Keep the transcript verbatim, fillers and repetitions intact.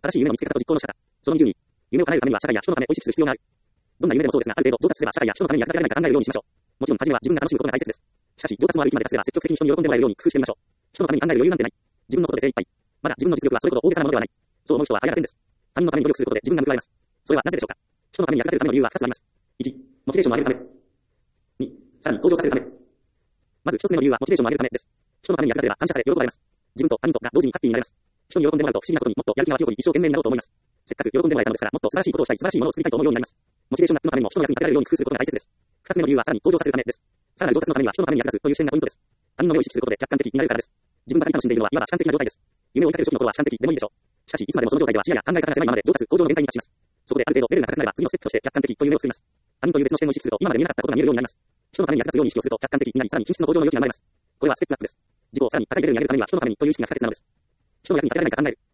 新しい夢の見つけ方と実行の仕方。そのにじゅうに、夢を叶えるためには社会や人のためを意識する必要がある。どんな夢でもそうですが、ある程度上達すれば社会や人のために役立てられないか考えるようにしましょう。もちろん、初めは自分が楽しむことが大切です。しかし、上達もある域まで達すれば積極的に人に喜んでもらえるように工夫してみましょう。人のために考える余裕なんてない。自分のことで精一杯。まだ自分の実力はそれほど大げさなものではない。そう思う人は早がてんです。他人のために努力することで自分が報われます。それはなぜでしょうか。人のために役立てるための理由はふたつあります。いち、モチベーションを上げるため。に、さらに向上させるため。まずひとつめの理由はモチベーションを上げるためです。人のために役立てれば感謝され喜ばれます。自分と他人とが同時にハッピーになれます。人に喜んでもらうと不思議なことにもっとやる気が湧き起こり一生懸命になろうと思います。せっかく喜んでもらえたのですからもっと素晴らしいことをしたい素晴らしいものを作りたいと思うようになります。モチベーションが人のためにも人の役に立てられるように工夫することが大切です。二つ目の理由はさらに向上させるためです。さらなる上達のためには人のために役立つという視点がポイントです。他人の目を意識することで客観的になれるからです。自分ばかり楽しんでいるのはいわば主観的な状態です。夢を追いかける初期の頃は主観的でもいいでしょう。しかしいつまでもその状態では視野や考え方が狭いままで上達向上の限界に達します。そこである程度レベルが高くなれば次のステップとして客観的という夢を作ります。他人という別の視点を意識すると今まで見えなかったことが見えるようになります。人のために役立つように意識をすると客観的になりさらに品質の向上の余地が生まれます。これはステップアップです。自己をさらに高いレベルに上げるためには人のためにという意識が不可欠なのです。人の役に立てられないか考える。